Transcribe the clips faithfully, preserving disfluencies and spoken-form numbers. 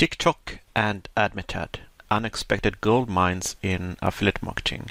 TikTok and Admitad, unexpected gold mines in affiliate marketing.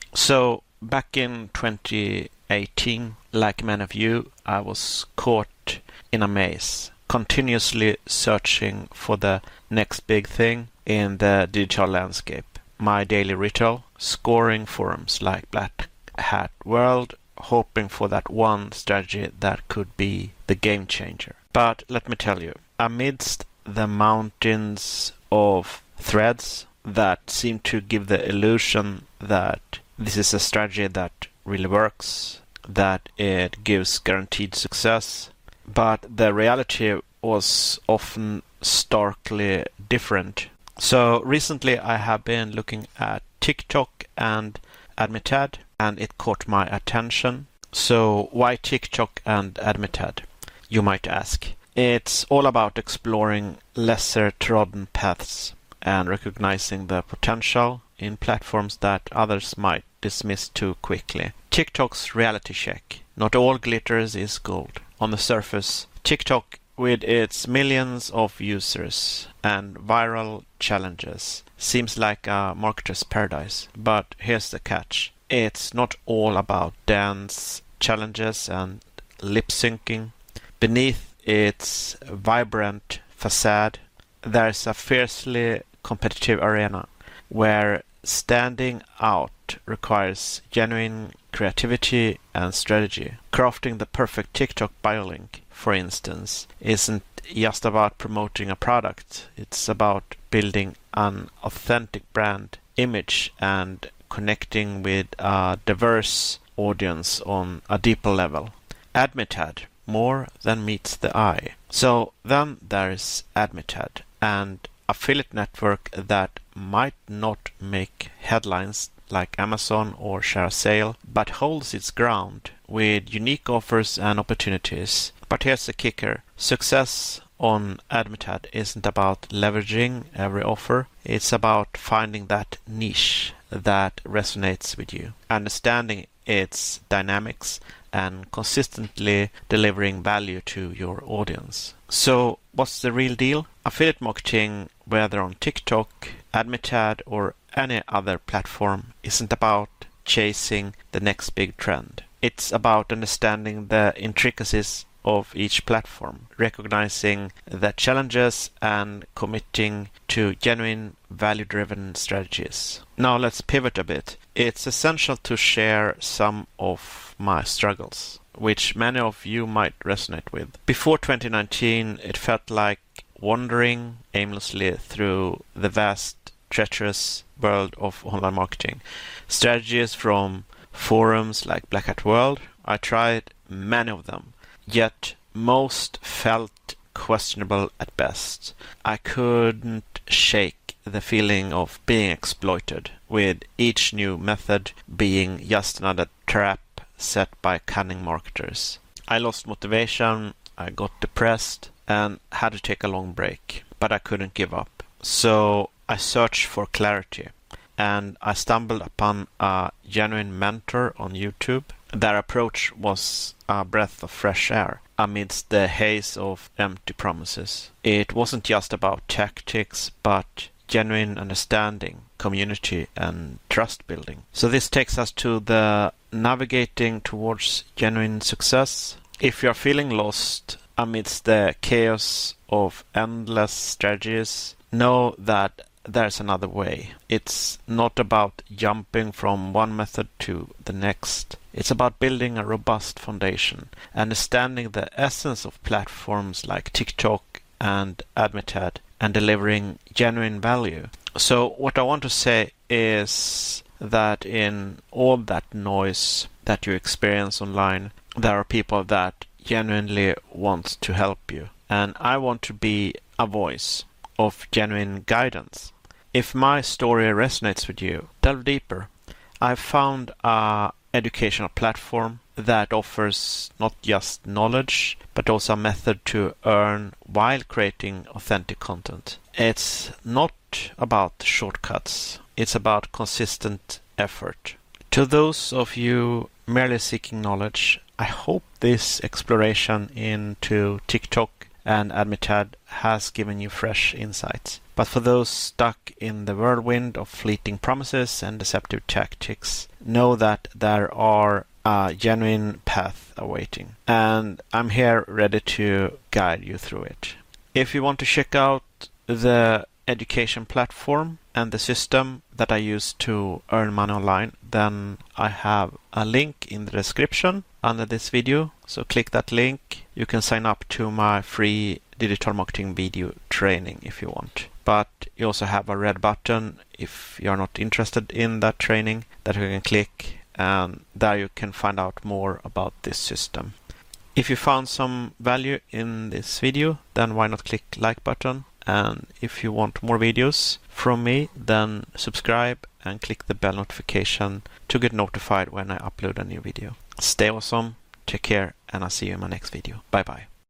So back in twenty eighteen, like many of you, I was caught in a maze, continuously searching for the next big thing in the digital landscape. My daily ritual, scoring forums like Black Hat World, hoping for that one strategy that could be the game changer. But let me tell you, amidst the mountains of threads that seem to give the illusion that this is a strategy that really works, that it gives guaranteed success, but the reality was often starkly different. So recently I have been looking at TikTok and Admitad, and it caught my attention. So why TikTok and Admitad, you might ask? It's all about exploring lesser trodden paths and recognizing the potential in platforms that others might dismiss too quickly. TikTok's reality check. Not all glitters is gold. On the surface, TikTok, with its millions of users and viral challenges, seems like a marketer's paradise. But here's the catch. It's not all about dance challenges and lip syncing. Beneath its vibrant facade, there's a fiercely competitive arena where standing out requires genuine creativity and strategy. Crafting the perfect TikTok bio link, for instance, isn't just about promoting a product. It's about building an authentic brand image and connecting with a diverse audience on a deeper level. Admitad, more than meets the eye. So then there's Admitad, and affiliate network that might not make headlines like Amazon or ShareSale, but holds its ground with unique offers and opportunities. But here's the kicker. Success on Admitad isn't about leveraging every offer. It's about finding that niche that resonates with you, understanding its dynamics, and consistently delivering value to your audience. So what's the real deal? Affiliate marketing, whether on TikTok, Admitad, or any other platform, isn't about chasing the next big trend. It's about understanding the intricacies of each platform, recognizing the challenges, and committing to genuine value-driven strategies. Now let's pivot a bit. It's essential to share some of my struggles, which many of you might resonate with. Before twenty nineteen, it felt like wandering aimlessly through the vast, treacherous world of online marketing. Strategies from forums like Black Hat World, I tried many of them, yet most felt questionable at best. I couldn't shake the feeling of being exploited, with each new method being just another trap set by cunning marketers. I lost motivation, I got depressed, and had to take a long break, but I couldn't give up. So I searched for clarity, and I stumbled upon a genuine mentor on YouTube. Their approach was a breath of fresh air amidst the haze of empty promises. It wasn't just about tactics, but genuine understanding, community, and trust building. So this takes us to the navigating towards genuine success. If you're feeling lost amidst the chaos of endless strategies, know that there's another way. It's not about jumping from one method to the next. It's about building a robust foundation, understanding the essence of platforms like TikTok and Admitad, and delivering genuine value. So what I want to say is that in all that noise that you experience online, there are people that genuinely want to help you. And I want to be a voice of genuine guidance. If my story resonates with you, delve deeper. I've found a educational platform that offers not just knowledge, but also a method to earn while creating authentic content. It's not about shortcuts. It's about consistent effort. To those of you merely seeking knowledge, I hope this exploration into TikTok and Admitad has given you fresh insights. But for those stuck in the whirlwind of fleeting promises and deceptive tactics, know that there are a genuine path awaiting, and I'm here ready to guide you through it. If you want to check out the education platform and the system that I use to earn money online, then I have a link in the description under this video. So click that link. You can sign up to my free digital marketing video training if you want. But you also have a red button if you're not interested in that training that you can click, and there you can find out more about this system. If you found some value in this video, then why not click like button? And if you want more videos from me, then subscribe and click the bell notification to get notified when I upload a new video. Stay awesome, take care, and I'll see you in my next video. Bye bye.